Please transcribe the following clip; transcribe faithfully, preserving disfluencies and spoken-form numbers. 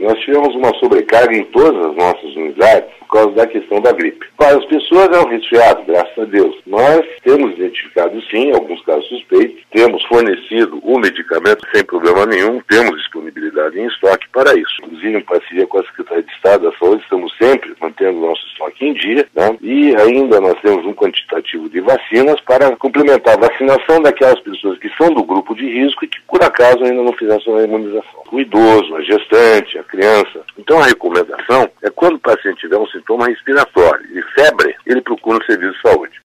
nós tivemos uma sobrecarga em todas as nossas unidades por causa da questão da gripe. Para as pessoas é um resfriado, graças a Deus. Nós temos identificado sim alguns casos suspeitos, temos fornecido o medicamento sem problema nenhum, temos disponibilidade em estoque para isso. Inclusive, em parceria com a Secretaria de Estado da Saúde, estamos sempre mantendo o nosso estoque em dia, né? E ainda nós temos um quantitativo de vacinas para complementar a vacinação daquelas pessoas que são do grupo de risco e que, por acaso, ainda não fizeram a imunização. O idoso, a gestante, a criança. Então, a recomendação é quando o paciente tiver um sintoma respiratório e febre, ele procura um serviço de saúde.